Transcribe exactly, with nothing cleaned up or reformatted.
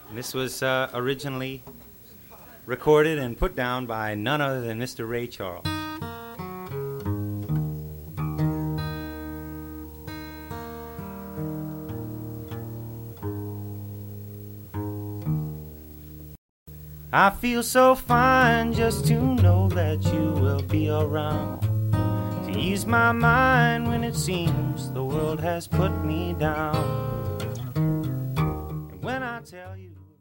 This was uh, originally recorded and put down by none other than Mister Ray Charles. I feel so fine just to know that you will be around to ease my mind when it seems the world has put me down. And when I tell you